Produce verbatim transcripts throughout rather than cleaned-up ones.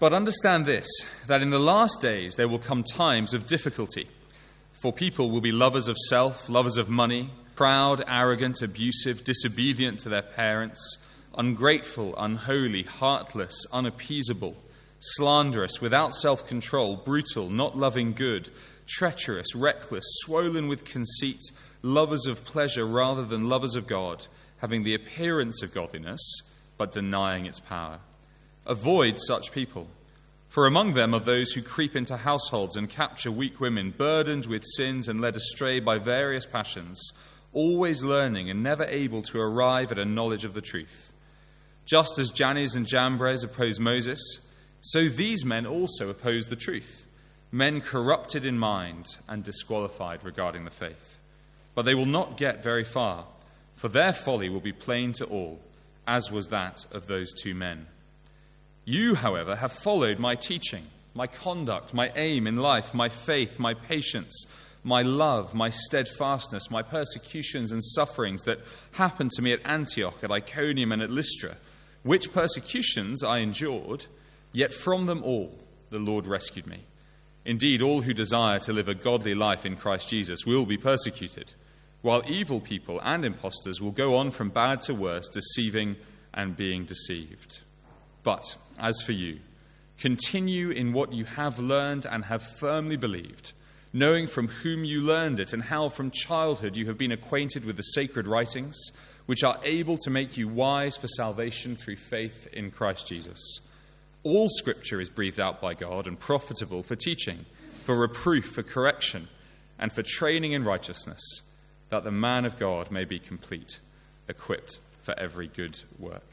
But understand this, that in the last days there will come times of difficulty. For people will be lovers of self, lovers of money, proud, arrogant, abusive, disobedient to their parents, ungrateful, unholy, heartless, unappeasable, slanderous, without self-control, brutal, not loving good, treacherous, reckless, swollen with conceit, lovers of pleasure rather than lovers of God, having the appearance of godliness, but denying its power. Avoid such people. For among them are those who creep into households and capture weak women, burdened with sins and led astray by various passions, always learning and never able to arrive at a knowledge of the truth. Just as Jannes and Jambres opposed Moses, so these men also oppose the truth, men corrupted in mind and disqualified regarding the faith. But they will not get very far, for their folly will be plain to all, as was that of those two men. You, however, have followed my teaching, my conduct, my aim in life, my faith, my patience, my love, my steadfastness, my persecutions and sufferings that happened to me at Antioch, at Iconium, and at Lystra, which persecutions I endured, yet from them all the Lord rescued me. Indeed, all who desire to live a godly life in Christ Jesus will be persecuted, while evil people and impostors will go on from bad to worse, deceiving and being deceived. But as for you, continue in what you have learned and have firmly believed, knowing from whom you learned it and how from childhood you have been acquainted with the sacred writings, which are able to make you wise for salvation through faith in Christ Jesus. All Scripture is breathed out by God and profitable for teaching, for reproof, for correction, and for training in righteousness, that the man of God may be complete, equipped for every good work.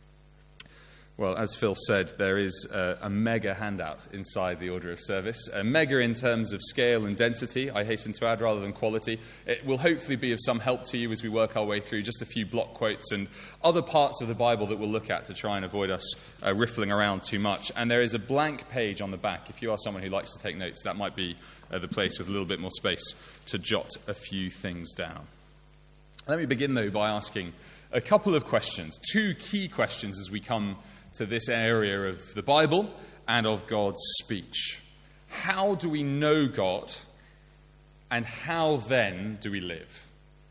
Well, as Phil said, there is a, a mega handout inside the order of service. A mega in terms of scale and density, I hasten to add, rather than quality. It will hopefully be of some help to you as we work our way through just a few block quotes and other parts of the Bible that we'll look at to try and avoid us uh, riffling around too much. And there is a blank page on the back. If you are someone who likes to take notes, that might be uh, the place with a little bit more space to jot a few things down. Let me begin, though, by asking a couple of questions, two key questions as we come to this area of the Bible and of God's speech. How do we know God, and how then do we live?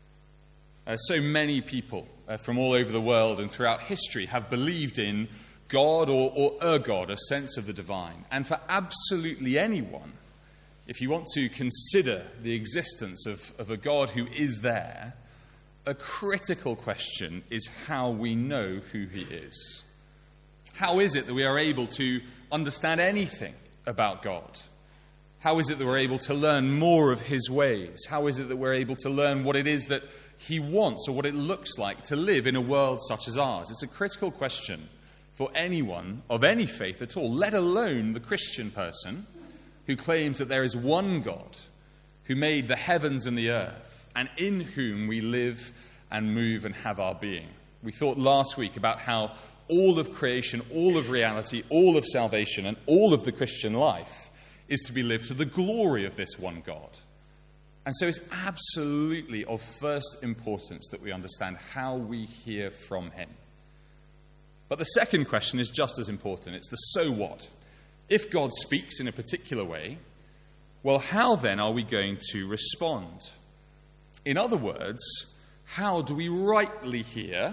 Uh, so many people uh, from all over the world and throughout history have believed in God or, or a God, a sense of the divine. And for absolutely anyone, if you want to consider the existence of, of a God who is there, a critical question is how we know who he is. How is it that we are able to understand anything about God? How is it that we're able to learn more of his ways? How is it that we're able to learn what it is that he wants or what it looks like to live in a world such as ours? It's a critical question for anyone of any faith at all, let alone the Christian person who claims that there is one God who made the heavens and the earth and in whom we live and move and have our being. We thought last week about how all of creation, all of reality, all of salvation, and all of the Christian life is to be lived to the glory of this one God. And so it's absolutely of first importance that we understand how we hear from him. But the second question is just as important. It's the so what. If God speaks in a particular way, well, how then are we going to respond? In other words, how do we rightly hear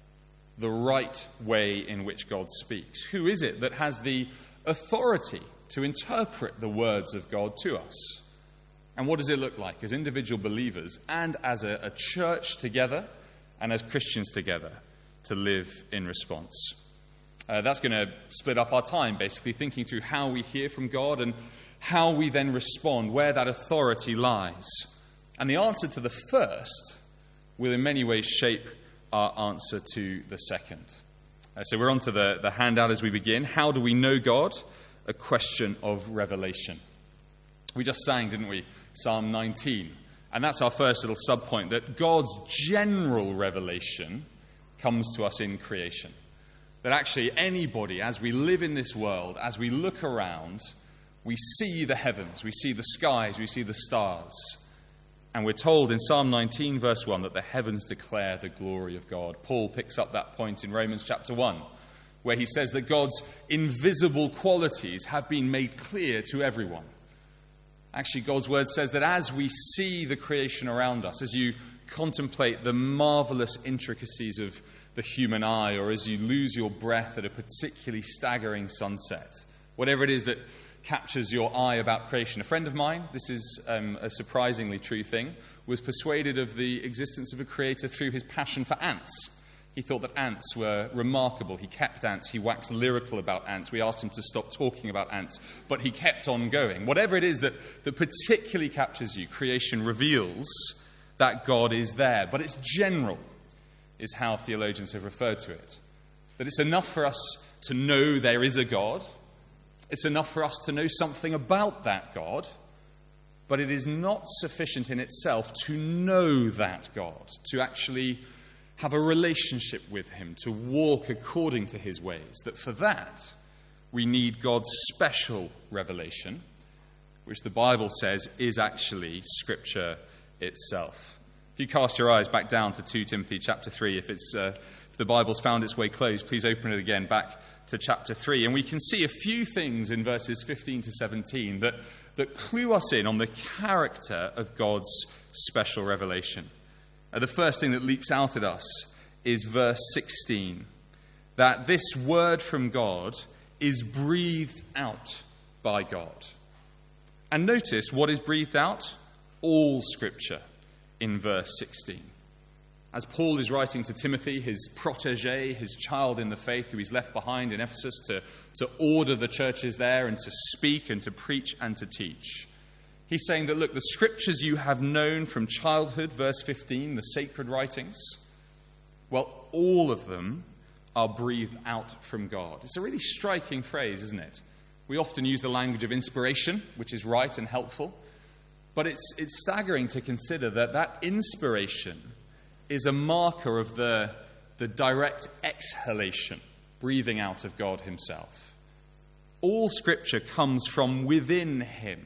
the right way in which God speaks? Who is it that has the authority to interpret the words of God to us? And what does it look like as individual believers and as a, a church together and as Christians together to live in response? Uh, that's going to split up our time, basically thinking through how we hear from God and how we then respond, where that authority lies. And the answer to the first will in many ways shape our answer to the second. Uh, so we're on to the, the handout as we begin. How do we know God? A question of revelation. We just sang, didn't we, Psalm nineteen. And that's our first little sub-point, that God's general revelation comes to us in creation. That actually anybody, as we live in this world, as we look around, we see the heavens, we see the skies, we see the stars. And we're told in Psalm nineteen, verse one, that the heavens declare the glory of God. Paul picks up that point in Romans chapter one, where he says that God's invisible qualities have been made clear to everyone. Actually, God's word says that as we see the creation around us, as you contemplate the marvelous intricacies of the human eye, or as you lose your breath at a particularly staggering sunset, whatever it is that captures your eye about creation. A friend of mine, this is um, a surprisingly true thing, was persuaded of the existence of a creator through his passion for ants. He thought that ants were remarkable. He kept ants. He waxed lyrical about ants. We asked him to stop talking about ants, but he kept on going. Whatever it is that, that particularly captures you, creation reveals that God is there. But it's general, is how theologians have referred to it. That it's enough for us to know there is a God. It's enough for us to know something about that God. But it is not sufficient in itself to know that God, to actually have a relationship with him, to walk according to his ways. That for that, we need God's special revelation, which the Bible says is actually Scripture itself. If you cast your eyes back down to Second Timothy chapter three, if, it's, uh, if the Bible's found its way closed, please open it again back to chapter three. And we can see a few things in verses fifteen to seventeen that, that clue us in on the character of God's special revelation. Uh, the first thing that leaps out at us is verse sixteen, that this word from God is breathed out by God. And notice what is breathed out? All Scripture in verse sixteen. As Paul is writing to Timothy, his protege, his child in the faith who he's left behind in Ephesus to, to order the churches there and to speak and to preach and to teach. He's saying that, look, the Scriptures you have known from childhood, verse fifteen, the sacred writings, well, all of them are breathed out from God. It's a really striking phrase, isn't it? We often use the language of inspiration, which is right and helpful, but it's, it's staggering to consider that that inspiration is a marker of the, the direct exhalation, breathing out of God himself. All Scripture comes from within him.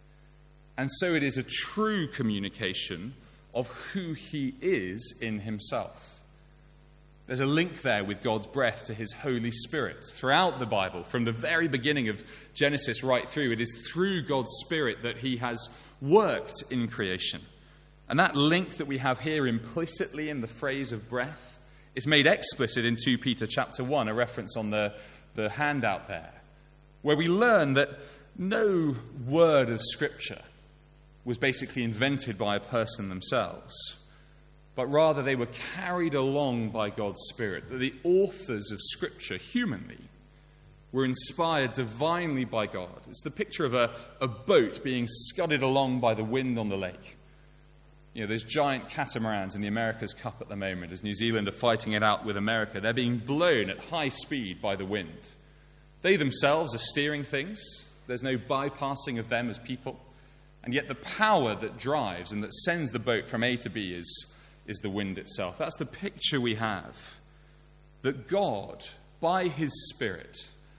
And so it is a true communication of who he is in himself. There's a link there with God's breath to his Holy Spirit. Throughout the Bible, from the very beginning of Genesis right through, it is through God's Spirit that he has worked in creation. And that link that we have here implicitly in the phrase of breath is made explicit in Second Peter chapter one, a reference on the, the handout there, where we learn that no word of Scripture was basically invented by a person themselves, but rather they were carried along by God's Spirit. That the authors of Scripture, humanly, were inspired divinely by God. It's the picture of a, a boat being scudded along by the wind on the lake. You know, those giant catamarans in the America's Cup at the moment, as New Zealand are fighting it out with America, they're being blown at high speed by the wind. They themselves are steering things. There's no bypassing of them as people. And yet the power that drives and that sends the boat from A to B is, is the wind itself. That's the picture we have. That God, by his Spirit,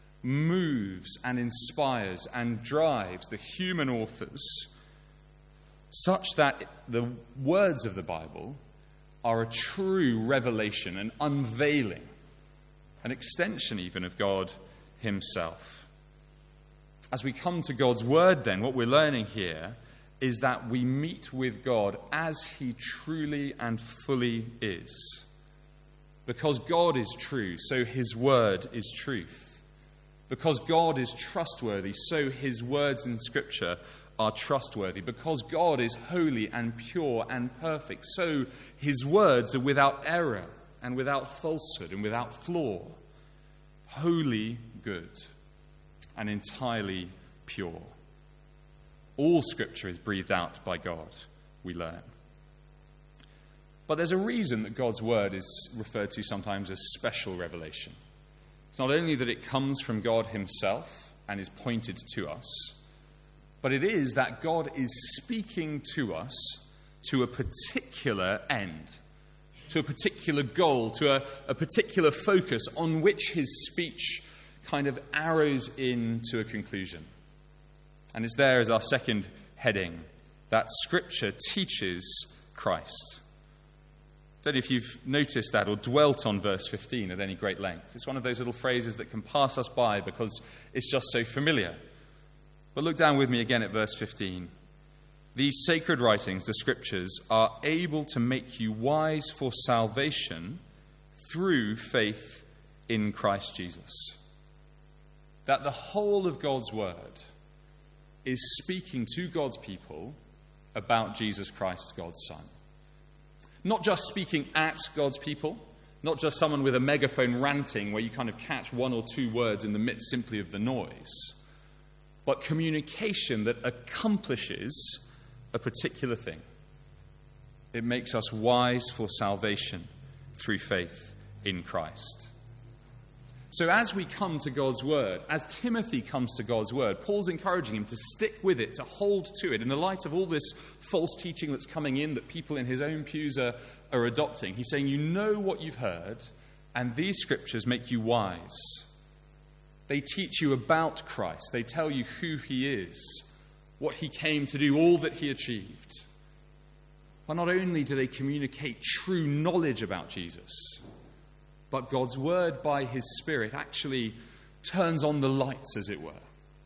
moves and inspires and drives the human authors such that the words of the Bible are a true revelation, an unveiling, an extension even of God himself. As we come to God's word, then, what we're learning here is that we meet with God as he truly and fully is. Because God is true, so his word is truth. Because God is trustworthy, so his words in Scripture are trustworthy. Because God is holy and pure and perfect, so his words are without error and without falsehood and without flaw. Holy, good, and entirely pure. All Scripture is breathed out by God, we learn. But there's a reason that God's word is referred to sometimes as special revelation. It's not only that it comes from God himself and is pointed to us, but it is that God is speaking to us to a particular end, to a particular goal, to a, a particular focus on which his speech kind of arrows into a conclusion. And it's there as our second heading, that Scripture teaches Christ. don't know if you've noticed that or dwelt on verse fifteen at any great length. It's one of those little phrases that can pass us by because it's just so familiar. But look down with me again at verse fifteen. These sacred writings, the scriptures, are able to make you wise for salvation through faith in Christ Jesus. That the whole of God's word is speaking to God's people about Jesus Christ, God's Son. Not just speaking at God's people, not just someone with a megaphone ranting where you kind of catch one or two words in the midst simply of the noise, but communication that accomplishes a particular thing. It makes us wise for salvation through faith in Christ. So as we come to God's word, as Timothy comes to God's word, Paul's encouraging him to stick with it, to hold to it. In the light of all this false teaching that's coming in that people in his own pews are, are adopting, he's saying, you know what you've heard, and these scriptures make you wise. They teach you about Christ. They tell you who he is, what he came to do, all that he achieved. But not only do they communicate true knowledge about Jesus, but God's word by his Spirit actually turns on the lights, as it were,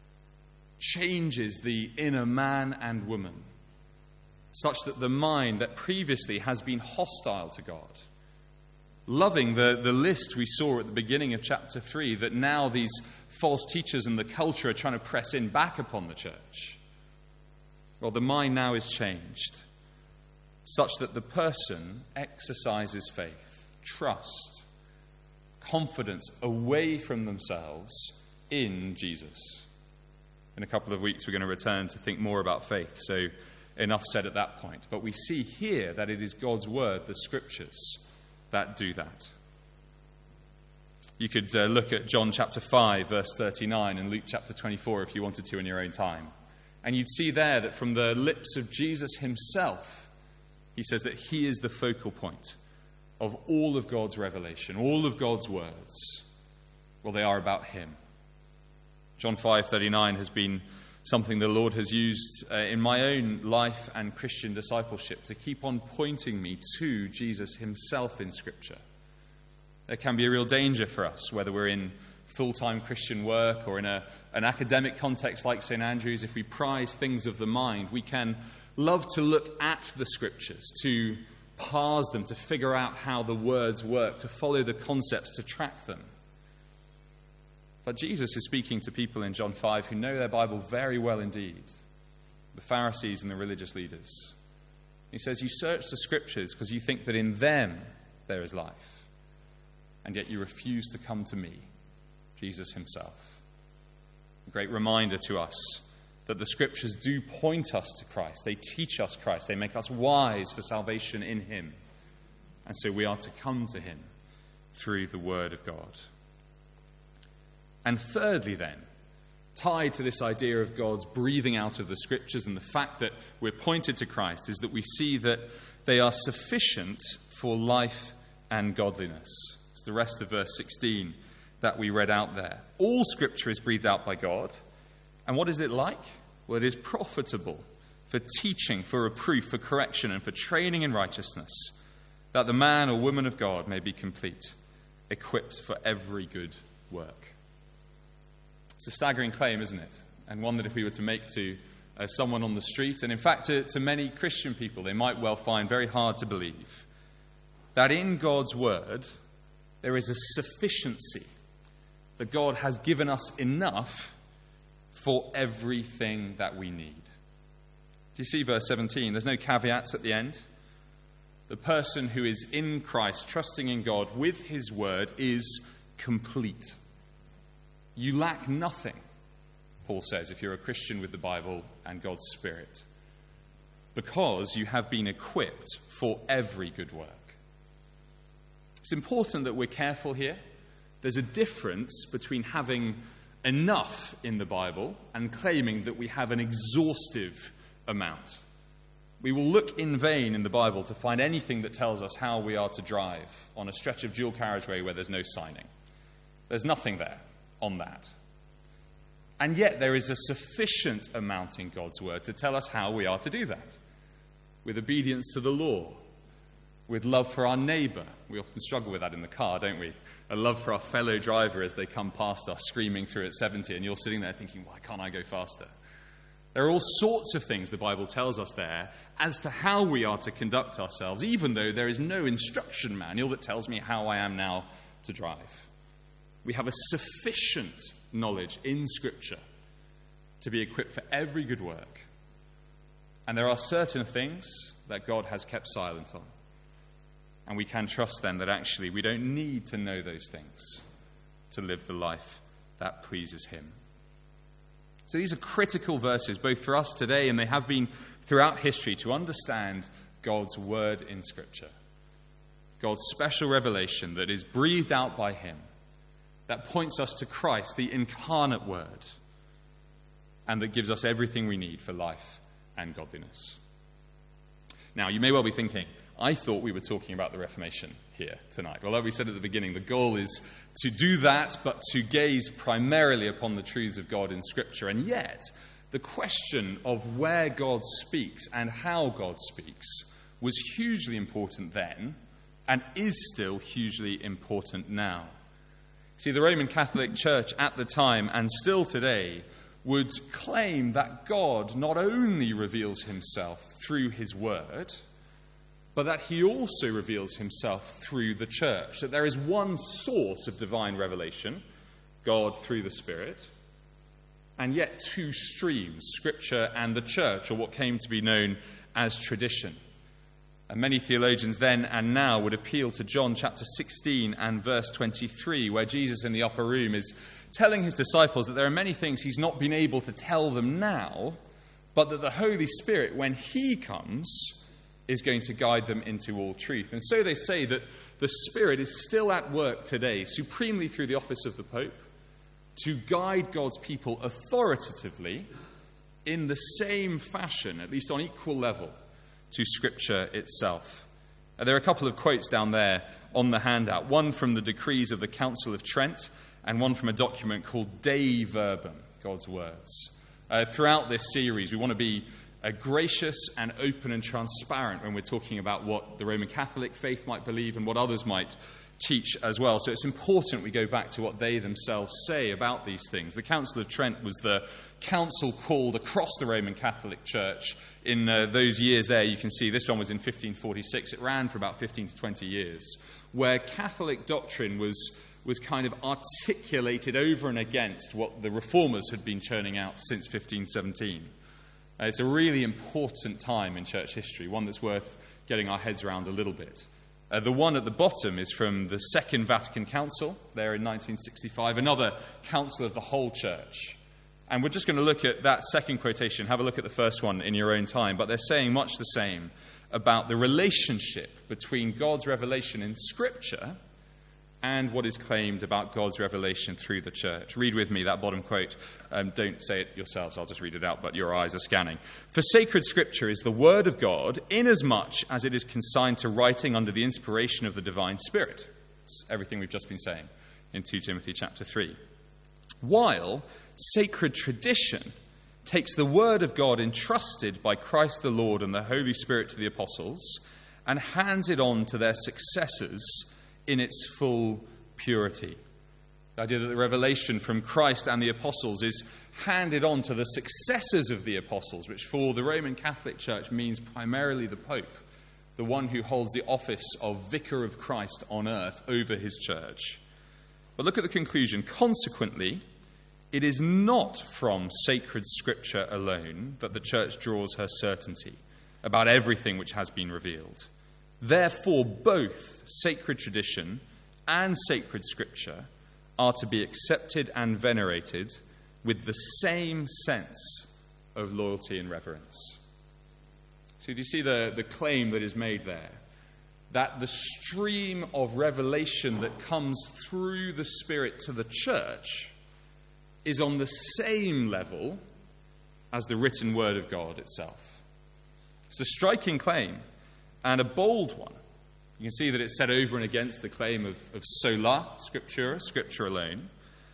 changes the inner man and woman, such that the mind that previously has been hostile to God, loving the, the list we saw at the beginning of chapter three, that now these false teachers and the culture are trying to press in back upon the church. Well, the mind now is changed, such that the person exercises faith, trust, confidence away from themselves in Jesus. In a couple of weeks, we're going to return to think more about faith, so enough said at that point. But we see here that it is God's word, the scriptures, that do that. You could uh, look at John chapter five, verse thirty-nine, and Luke chapter twenty-four if you wanted to in your own time. And you'd see there that from the lips of Jesus himself, he says that he is the focal point of all of God's revelation, all of God's words. Well, they are about him. John five thirty-nine has been something the Lord has used uh, in my own life and Christian discipleship to keep on pointing me to Jesus himself in Scripture. There can be a real danger for us, whether we're in full-time Christian work or in a, an academic context like Saint Andrews. If we prize things of the mind, we can love to look at the Scriptures, to parse them, to figure out how the words work, to follow the concepts, to track them. But Jesus is speaking to people in John five who know their Bible very well indeed, the Pharisees and the religious leaders. He says, you search the Scriptures because you think that in them there is life, and yet you refuse to come to me, Jesus himself. A great reminder to us that the Scriptures do point us to Christ. They teach us Christ. They make us wise for salvation in him. And so we are to come to him through the Word of God. And thirdly then, tied to this idea of God's breathing out of the Scriptures and the fact that we're pointed to Christ, is that we see that they are sufficient for life and godliness. It's the rest of verse sixteen that we read out there. All Scripture is breathed out by God. And what is it like? Well, it is profitable for teaching, for reproof, for correction, and for training in righteousness, that the man or woman of God may be complete, equipped for every good work. It's a staggering claim, isn't it? And one that if we were to make to uh, someone on the street, and in fact to, to many Christian people, they might well find very hard to believe, that in God's word there is a sufficiency, that God has given us enough for everything that we need. Do you see verse seventeen? There's no caveats at the end. The person who is in Christ, trusting in God with his word, is complete. You lack nothing, Paul says, if you're a Christian with the Bible and God's Spirit, because you have been equipped for every good work. It's important that we're careful here. There's a difference between having enough in the Bible and claiming that we have an exhaustive amount. We will look in vain in the Bible to find anything that tells us how we are to drive on a stretch of dual carriageway where there's no signing. There's nothing there on that. And yet there is a sufficient amount in God's word to tell us how we are to do that, with obedience to the law, with love for our neighbour. We often struggle with that in the car, don't we? A love for our fellow driver as they come past us screaming through at seventy, and you're sitting there thinking, why can't I go faster? There are all sorts of things the Bible tells us there as to how we are to conduct ourselves, even though there is no instruction manual that tells me how I am now to drive. We have a sufficient knowledge in Scripture to be equipped for every good work. And there are certain things that God has kept silent on. And we can trust then that actually we don't need to know those things to live the life that pleases him. So these are critical verses, both for us today and they have been throughout history, to understand God's word in Scripture. God's special revelation that is breathed out by him, that points us to Christ, the incarnate word, and that gives us everything we need for life and godliness. Now, you may well be thinking, I thought we were talking about the Reformation here tonight. Well, like we said at the beginning, the goal is to do that, but to gaze primarily upon the truths of God in Scripture. And yet, the question of where God speaks and how God speaks was hugely important then, and is still hugely important now. See, the Roman Catholic Church at the time, and still today, would claim that God not only reveals himself through his word, but that he also reveals himself through the church. That there is one source of divine revelation, God through the Spirit, and yet two streams, Scripture and the church, or what came to be known as tradition. And many theologians then and now would appeal to John chapter sixteen and verse twenty-three, where Jesus in the upper room is telling his disciples that there are many things he's not been able to tell them now, but that the Holy Spirit, when he comes, is going to guide them into all truth. And so they say that the Spirit is still at work today, supremely through the office of the Pope, to guide God's people authoritatively in the same fashion, at least on equal level, to Scripture itself. Uh, there are a couple of quotes down there on the handout, one from the decrees of the Council of Trent and one from a document called Dei Verbum, God's Words. Uh, throughout this series, we want to be uh, gracious and open and transparent when we're talking about what the Roman Catholic faith might believe and what others might teach as well. So it's important we go back to what they themselves say about these things. The Council of Trent was the council called across the Roman Catholic Church in uh, those years there. You can see this one was in fifteen forty-six. It ran for about fifteen to twenty years, where Catholic doctrine was was kind of articulated over and against what the reformers had been churning out since fifteen seventeen. Uh, it's a really important time in church history, one that's worth getting our heads around a little bit. Uh, the one at the bottom is from the Second Vatican Council, there in nineteen sixty-five, another council of the whole church. And we're just going to look at that second quotation, have a look at the first one in your own time, but they're saying much the same about the relationship between God's revelation in Scripture and what is claimed about God's revelation through the church. Read with me that bottom quote. Um, don't say it yourselves, I'll just read it out, but your eyes are scanning. For sacred Scripture is the word of God, inasmuch as it is consigned to writing under the inspiration of the divine Spirit. It's everything we've just been saying in Second Timothy chapter three. While sacred tradition takes the word of God entrusted by Christ the Lord and the Holy Spirit to the apostles and hands it on to their successors in its full purity. The idea that the revelation from Christ and the apostles is handed on to the successors of the apostles, which for the Roman Catholic Church means primarily the Pope, the one who holds the office of Vicar of Christ on earth over his church. But look at the conclusion. Consequently, it is not from sacred Scripture alone that the church draws her certainty about everything which has been revealed. Therefore, both sacred tradition and sacred Scripture are to be accepted and venerated with the same sense of loyalty and reverence. So do you see the, the claim that is made there? That the stream of revelation that comes through the Spirit to the church is on the same level as the written word of God itself. It's a striking claim. And a bold one. You can see that it's set over and against the claim of, of sola scriptura, Scripture alone.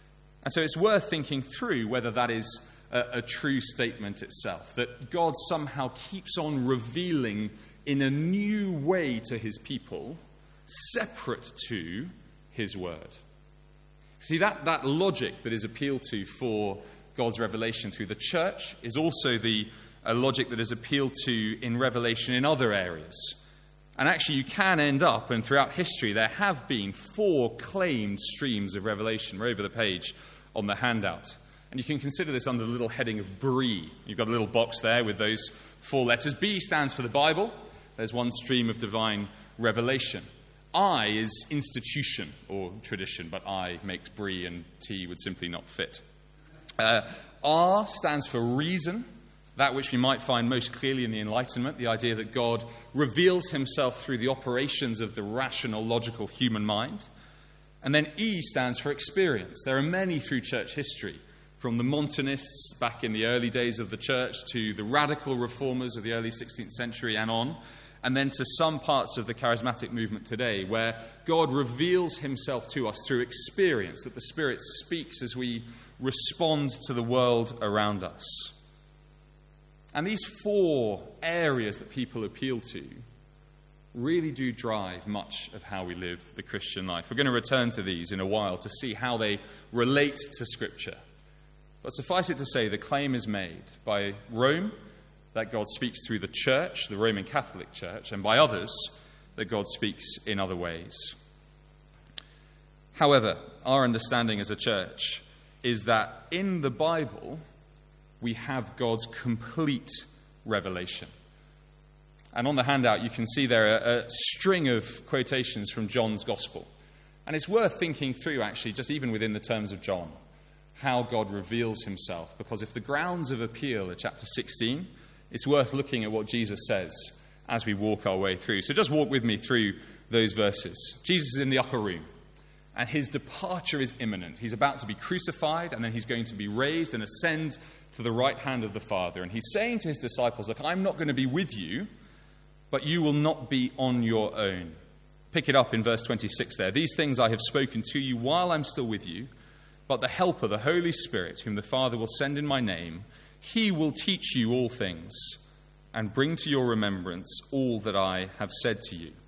And so it's worth thinking through whether that is a, a true statement itself, that God somehow keeps on revealing in a new way to his people, separate to his word. See, that, that logic that is appealed to for God's revelation through the church is also the a logic that is appealed to in revelation in other areas. And actually you can end up, and throughout history there have been four claimed streams of revelation. We're over the page on the handout. And you can consider this under the little heading of B R E. You've got a little box there with those four letters. B stands for the Bible. There's one stream of divine revelation. I is institution or tradition, but I makes B R E and T would simply not fit. Uh, R stands for reason, that which we might find most clearly in the Enlightenment, the idea that God reveals himself through the operations of the rational, logical human mind. And then E stands for experience. There are many through church history, from the Montanists back in the early days of the church to the radical reformers of the early sixteenth century and on, and then to some parts of the charismatic movement today, where God reveals himself to us through experience, that the Spirit speaks as we respond to the world around us. And these four areas that people appeal to really do drive much of how we live the Christian life. We're going to return to these in a while to see how they relate to Scripture. But suffice it to say, the claim is made by Rome that God speaks through the church, the Roman Catholic Church, and by others that God speaks in other ways. However, our understanding as a church is that in the Bible we have God's complete revelation. And on the handout you can see there a, a string of quotations from John's Gospel. And it's worth thinking through, actually, just even within the terms of John, how God reveals himself. Because if the grounds of appeal are chapter sixteen, it's worth looking at what Jesus says as we walk our way through. So just walk with me through those verses. Jesus is in the upper room, and his departure is imminent. He's about to be crucified, and then he's going to be raised and ascend to the right hand of the Father. And he's saying to his disciples, look, I'm not going to be with you, but you will not be on your own. Pick it up in verse twenty-six there. These things I have spoken to you while I'm still with you, but the Helper, the Holy Spirit, whom the Father will send in my name, he will teach you all things and bring to your remembrance all that I have said to you.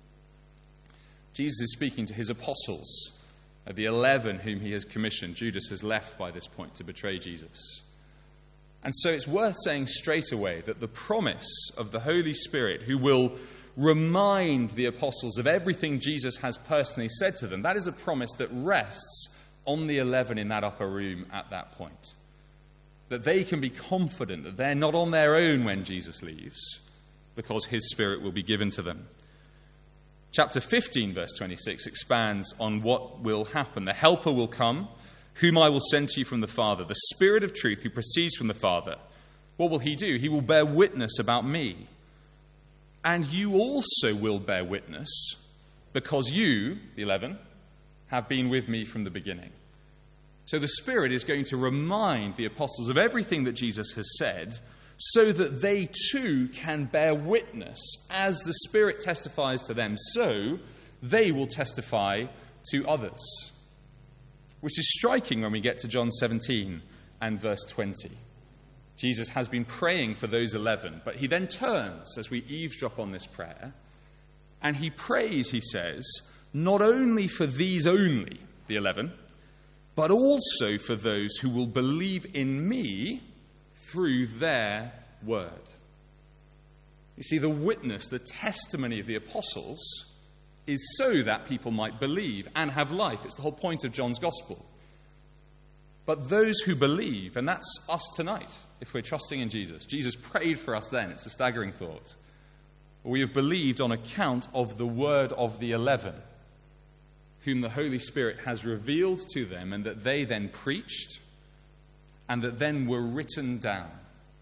Jesus is speaking to his apostles, the eleven whom he has commissioned. Judas has left by this point to betray Jesus. And so it's worth saying straight away that the promise of the Holy Spirit, who will remind the apostles of everything Jesus has personally said to them, that is a promise that rests on the eleven in that upper room at that point. That they can be confident that they're not on their own when Jesus leaves, because his Spirit will be given to them. Chapter fifteen, verse twenty-six, expands on what will happen. The Helper will come, whom I will send to you from the Father, the Spirit of truth who proceeds from the Father. What will he do? He will bear witness about me. And you also will bear witness, because you, the eleven, have been with me from the beginning. So the Spirit is going to remind the apostles of everything that Jesus has said, so that they too can bear witness. As the Spirit testifies to them, so they will testify to others. Which is striking when we get to John seventeen and verse twenty. Jesus has been praying for those eleven, but he then turns as we eavesdrop on this prayer, and he prays, he says, not only for these only, the eleven, but also for those who will believe in me through their word. You see, the witness, the testimony of the apostles is so that people might believe and have life. It's the whole point of John's Gospel. But those who believe, and that's us tonight, if we're trusting in Jesus. Jesus prayed for us then. It's a staggering thought. We have believed on account of the word of the eleven, whom the Holy Spirit has revealed to them, and that they then preached, and that then were written down.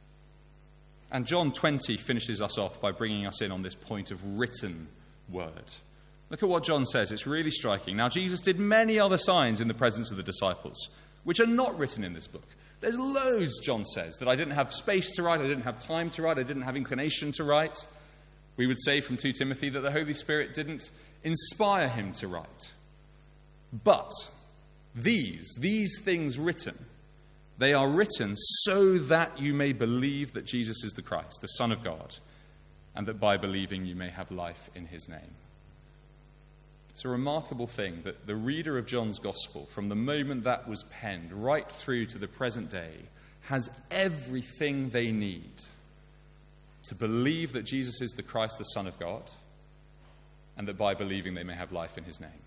And John twenty finishes us off by bringing us in on this point of written word. Look at what John says. It's really striking. Now, Jesus did many other signs in the presence of the disciples, which are not written in this book. There's loads, John says, that I didn't have space to write, I didn't have time to write, I didn't have inclination to write. We would say from Second Timothy that the Holy Spirit didn't inspire him to write. But These, these things written, they are written so that you may believe that Jesus is the Christ, the Son of God, and that by believing you may have life in his name. It's a remarkable thing that the reader of John's Gospel, from the moment that was penned right through to the present day, has everything they need to believe that Jesus is the Christ, the Son of God, and that by believing they may have life in his name.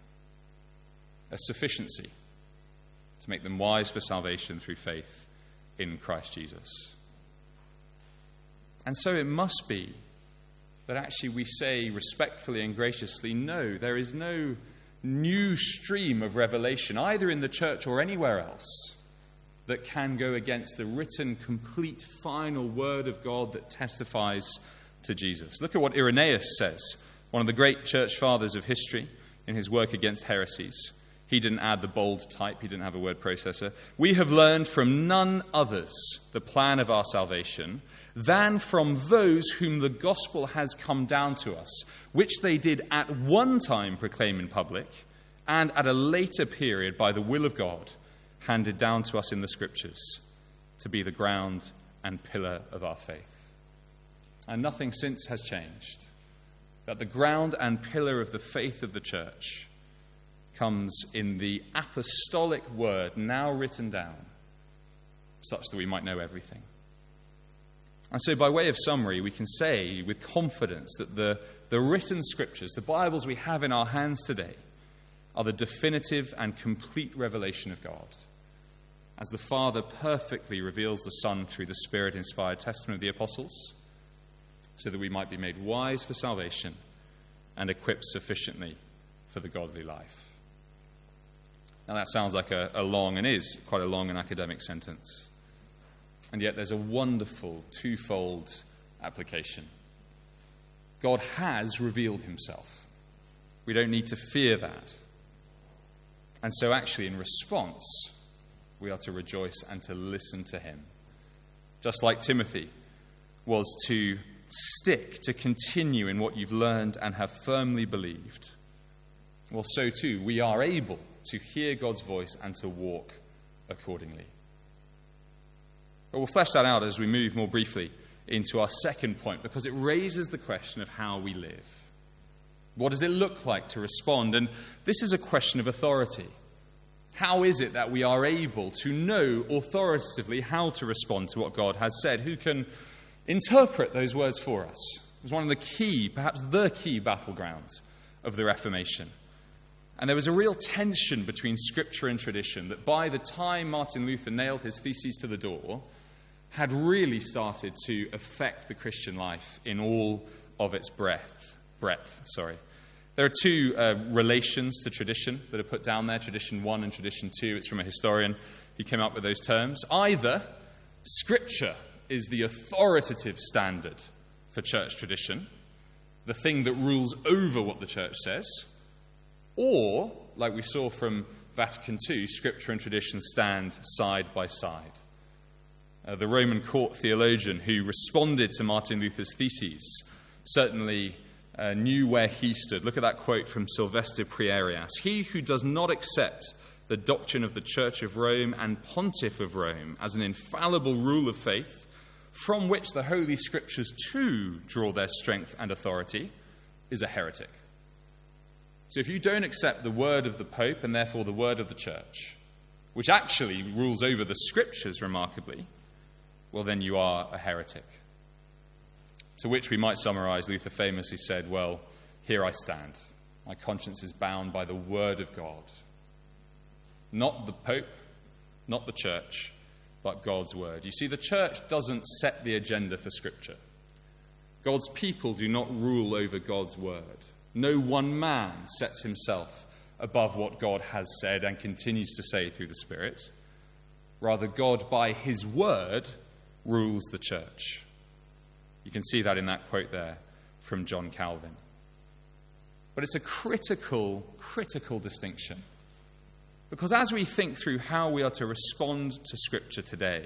A sufficiency to make them wise for salvation through faith in Christ Jesus. And so it must be that actually we say respectfully and graciously, no, there is no new stream of revelation, either in the church or anywhere else, that can go against the written, complete, final word of God that testifies to Jesus. Look at what Irenaeus says, one of the great church fathers of history, in his work against heresies. He didn't add the bold type. He didn't have a word processor. We have learned from none others the plan of our salvation than from those whom the gospel has come down to us, which they did at one time proclaim in public, and at a later period, by the will of God, handed down to us in the Scriptures to be the ground and pillar of our faith. And nothing since has changed. That the ground and pillar of the faith of the church comes in the apostolic word now written down, such that we might know everything. And so by way of summary, we can say with confidence that the, the written Scriptures, the Bibles we have in our hands today, are the definitive and complete revelation of God, as the Father perfectly reveals the Son through the Spirit-inspired testament of the apostles, so that we might be made wise for salvation and equipped sufficiently for the godly life. Now that sounds like a, a long, and is quite a long and academic sentence. And yet there's a wonderful twofold application. God has revealed himself. We don't need to fear that. And so actually in response, we are to rejoice and to listen to him. Just like Timothy was to stick, to continue in what you've learned and have firmly believed. Well, so too, we are able to hear God's voice and to walk accordingly. But we'll flesh that out as we move more briefly into our second point, because it raises the question of how we live. What does it look like to respond? And this is a question of authority. How is it that we are able to know authoritatively how to respond to what God has said? Who can interpret those words for us? It was one of the key, perhaps the key battlegrounds of the Reformation. And there was a real tension between Scripture and tradition that by the time Martin Luther nailed his theses to the door, had really started to affect the Christian life in all of its breadth. breadth sorry. There are two uh, relations to tradition that are put down there, tradition one and tradition two. It's from a historian who came up with those terms. Either Scripture is the authoritative standard for church tradition, the thing that rules over what the church says, or, like we saw from Vatican Two, Scripture and tradition stand side by side. Uh, the Roman court theologian who responded to Martin Luther's theses certainly uh, knew where he stood. Look at that quote from Sylvester Prierias. He who does not accept the doctrine of the Church of Rome and Pontiff of Rome as an infallible rule of faith, from which the Holy Scriptures too draw their strength and authority, is a heretic. So if you don't accept the word of the Pope and therefore the word of the Church, which actually rules over the Scriptures remarkably, well then you are a heretic. To which we might summarize, Luther famously said, well, here I stand. My conscience is bound by the word of God. Not the Pope, not the Church, but God's word. You see, the Church doesn't set the agenda for Scripture. God's people do not rule over God's word. No one man sets himself above what God has said and continues to say through the Spirit. Rather, God, by his word, rules the church. You can see that in that quote there from John Calvin. But it's a critical, critical distinction. Because as we think through how we are to respond to Scripture today,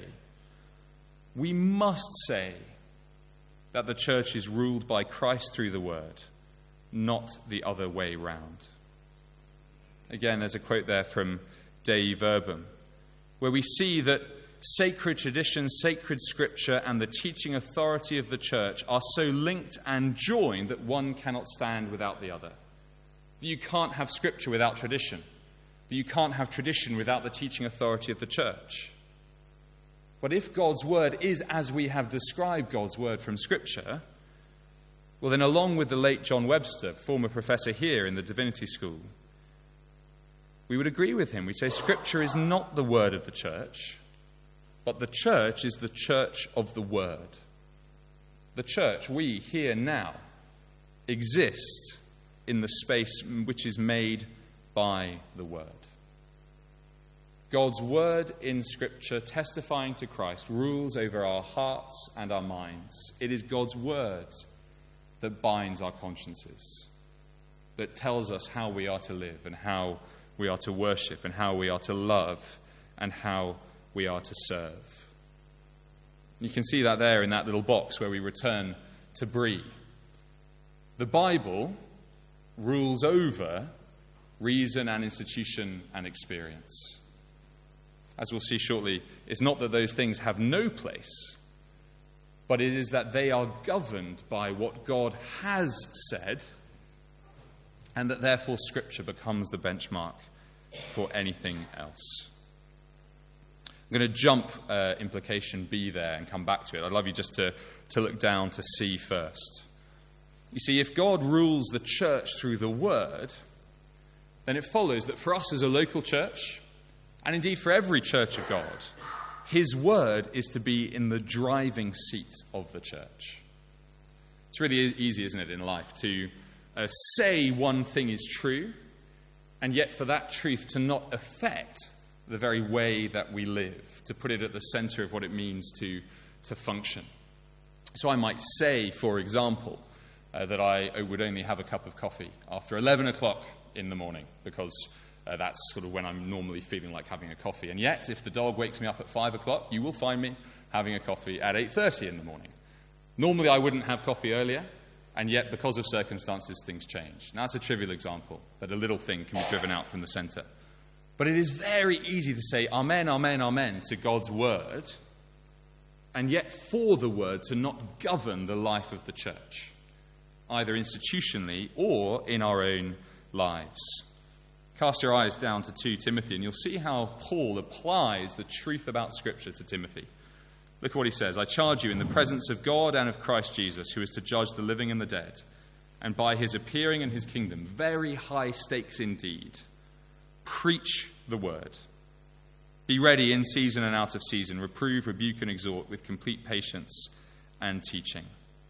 we must say that the church is ruled by Christ through the word, not the other way round. Again, there's a quote there from Dei Verbum, where we see that sacred tradition, sacred scripture, and the teaching authority of the church are so linked and joined that one cannot stand without the other. That you can't have scripture without tradition. That you can't have tradition without the teaching authority of the church. But if God's word is as we have described God's word from scripture, well then, along with the late John Webster, former professor here in the Divinity School, we would agree with him. We'd say scripture is not the word of the church, but the church is the church of the word. The church, we here now, exist in the space which is made by the word. God's word in Scripture, testifying to Christ, rules over our hearts and our minds. It is God's word that binds our consciences, that tells us how we are to live and how we are to worship and how we are to love and how we are to serve. You can see that there in that little box where we return to Brie. The Bible rules over reason and institution and experience. As we'll see shortly, it's not that those things have no place, but it is that they are governed by what God has said, and that therefore Scripture becomes the benchmark for anything else. I'm going to jump uh, implication B there and come back to it. I'd love you just to, to look down to C first. You see, if God rules the church through the word, then it follows that for us as a local church, and indeed for every church of God, his word is to be in the driving seat of the church. It's really easy, isn't it, in life, to uh, say one thing is true, and yet for that truth to not affect the very way that we live, to put it at the center of what it means to, to function. So I might say, for example, uh, that I would only have a cup of coffee after eleven o'clock in the morning, because uh, that's sort of when I'm normally feeling like having a coffee. And yet, if the dog wakes me up at five o'clock, you will find me having a coffee at eight thirty in the morning. Normally I wouldn't have coffee earlier, and yet because of circumstances, things change. Now, that's a trivial example, that a little thing can be driven out from the center. But it is very easy to say amen, amen, amen to God's word, and yet for the word to not govern the life of the church, either institutionally or in our own lives. Cast your eyes down to Second Timothy, and you'll see how Paul applies the truth about Scripture to Timothy. Look at what he says. I charge you in the presence of God and of Christ Jesus, who is to judge the living and the dead, and by his appearing in his kingdom, very high stakes indeed, preach the word. Be ready in season and out of season. Reprove, rebuke, and exhort with complete patience and teaching.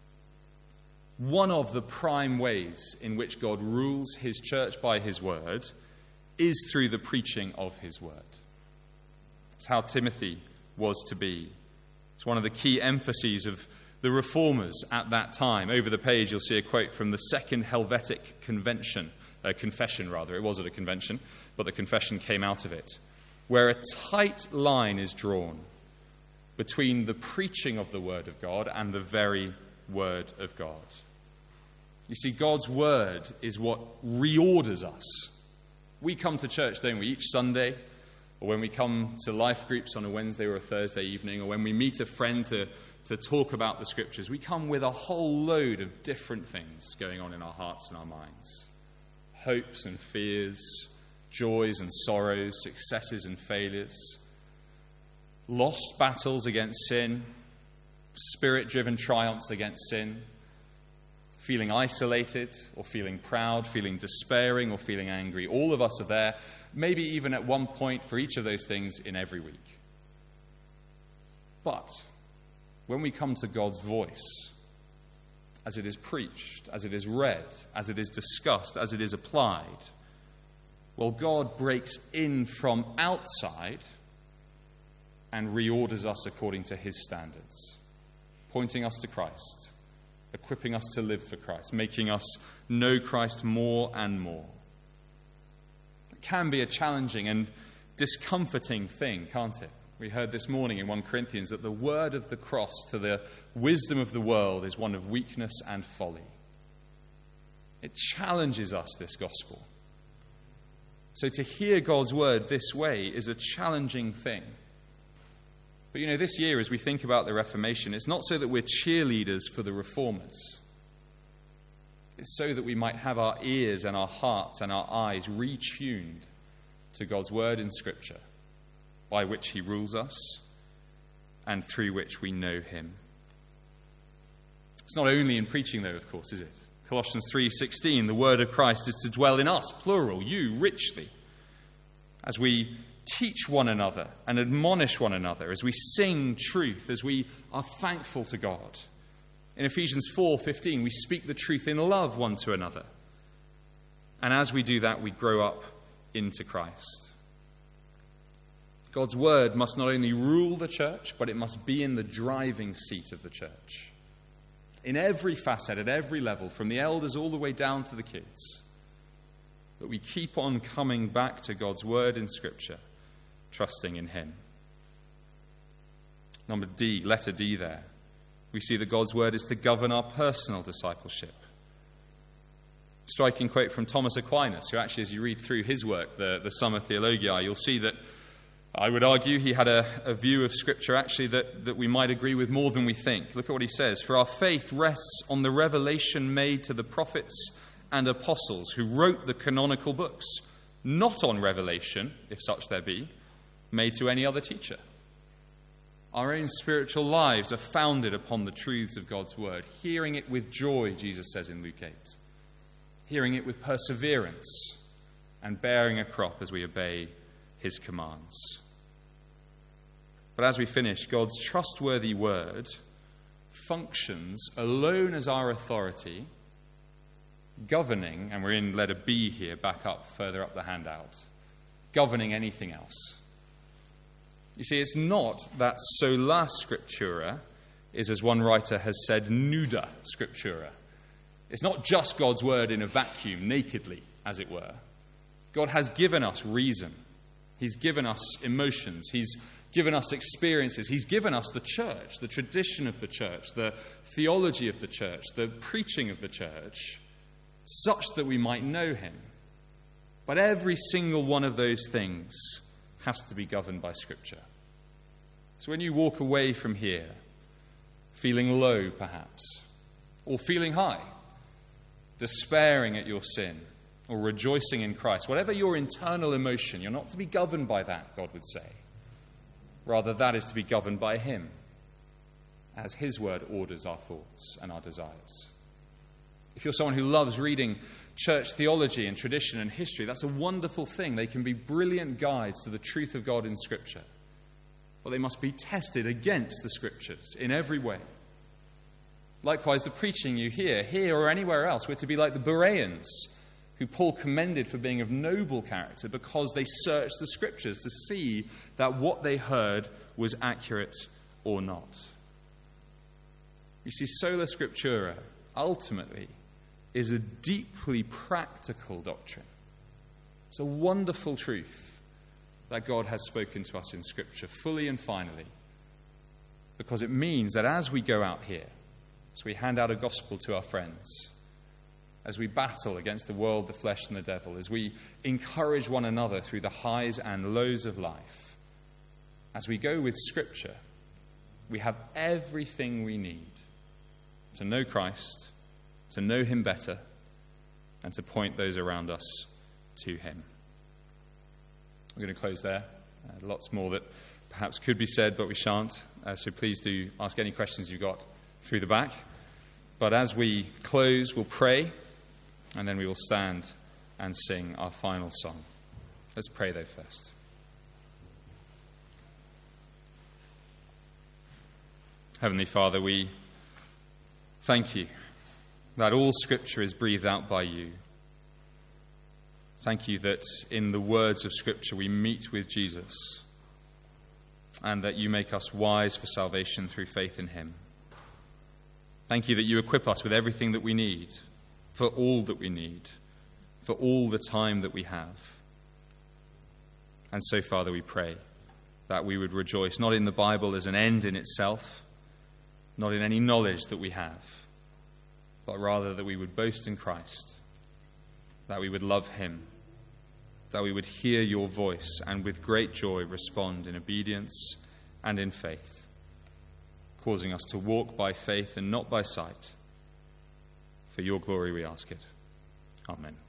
One of the prime ways in which God rules his church by his word is through the preaching of his word. It's how Timothy was to be. It's one of the key emphases of the reformers at that time. Over the page, you'll see a quote from the Second Helvetic Convention, uh, confession rather. It was at a convention, but the confession came out of it, where a tight line is drawn between the preaching of the word of God and the very word of God. You see, God's word is what reorders us. We come to church, don't we, each Sunday, or when we come to life groups on a Wednesday or a Thursday evening, or when we meet a friend to, to talk about the Scriptures, we come with a whole load of different things going on in our hearts and our minds. Hopes and fears, joys and sorrows, successes and failures, lost battles against sin, spirit-driven triumphs against sin, feeling isolated or feeling proud, feeling despairing or feeling angry. All of us are there, maybe even at one point for each of those things in every week. But when we come to God's voice, as it is preached, as it is read, as it is discussed, as it is applied, well, God breaks in from outside and reorders us according to his standards, pointing us to Christ, equipping us to live for Christ, making us know Christ more and more. It can be a challenging and discomforting thing, can't it? We heard this morning in First Corinthians that the word of the cross to the wisdom of the world is one of weakness and folly. It challenges us, this gospel. So to hear God's word this way is a challenging thing. But you know, this year as we think about the Reformation, it's not so that we're cheerleaders for the reformers. It's so that we might have our ears and our hearts and our eyes retuned to God's word in Scripture, by which he rules us and through which we know him. It's not only in preaching, though, of course, is it? Colossians three sixteen, the word of Christ is to dwell in us, plural, you, richly, as we teach one another and admonish one another, as we sing truth, as we are thankful to God. In Ephesians four fifteen, we speak the truth in love one to another. And as we do that, we grow up into Christ. God's word must not only rule the church, but it must be in the driving seat of the church. In every facet, at every level, from the elders all the way down to the kids. That we keep on coming back to God's word in Scripture, trusting in him. Number D, letter D there. We see that God's word is to govern our personal discipleship. Striking quote from Thomas Aquinas, who actually, as you read through his work, the, the Summa Theologiae, you'll see that I would argue he had a, a view of Scripture actually that, that we might agree with more than we think. Look at what he says. For our faith rests on the revelation made to the prophets and apostles who wrote the canonical books, not on revelation, if such there be, made to any other teacher. Our own spiritual lives are founded upon the truths of God's word, hearing it with joy, Jesus says in Luke eight, hearing it with perseverance, and bearing a crop as we obey his commands. But as we finish, God's trustworthy word functions alone as our authority, governing, and we're in letter B here, back up, further up the handout, governing anything else. You see, it's not that sola scriptura is, as one writer has said, nuda scriptura. It's not just God's word in a vacuum, nakedly, as it were. God has given us reason. He's given us emotions. He's given us experiences. He's given us the church, the tradition of the church, the theology of the church, the preaching of the church, such that we might know him. But every single one of those things has to be governed by Scripture. So when you walk away from here, feeling low perhaps, or feeling high, despairing at your sin, or rejoicing in Christ, whatever your internal emotion, you're not to be governed by that, God would say. Rather, that is to be governed by him, as his word orders our thoughts and our desires. If you're someone who loves reading church theology and tradition and history, that's a wonderful thing. They can be brilliant guides to the truth of God in Scripture. But they must be tested against the Scriptures in every way. Likewise, the preaching you hear, here or anywhere else, we're to be like the Bereans, who Paul commended for being of noble character because they searched the Scriptures to see that what they heard was accurate or not. You see, sola scriptura, ultimately, is a deeply practical doctrine. It's a wonderful truth that God has spoken to us in Scripture, fully and finally, because it means that as we go out here, as we hand out a gospel to our friends, as we battle against the world, the flesh, and the devil, as we encourage one another through the highs and lows of life, as we go with Scripture, we have everything we need to know Christ, to know him better, and to point those around us to him. We're going to close there. Uh, lots more that perhaps could be said, but we shan't. Uh, so please do ask any questions you've got through the back. But as we close, we'll pray, and then we will stand and sing our final song. Let's pray, though, first. Heavenly Father, we thank you that all Scripture is breathed out by you. Thank you that in the words of Scripture we meet with Jesus, and that you make us wise for salvation through faith in him. Thank you that you equip us with everything that we need, for all that we need, for all the time that we have. And so, Father, we pray that we would rejoice not in the Bible as an end in itself, not in any knowledge that we have, but rather that we would boast in Christ, that we would love him, that we would hear your voice and with great joy respond in obedience and in faith, causing us to walk by faith and not by sight. For your glory we ask it. Amen.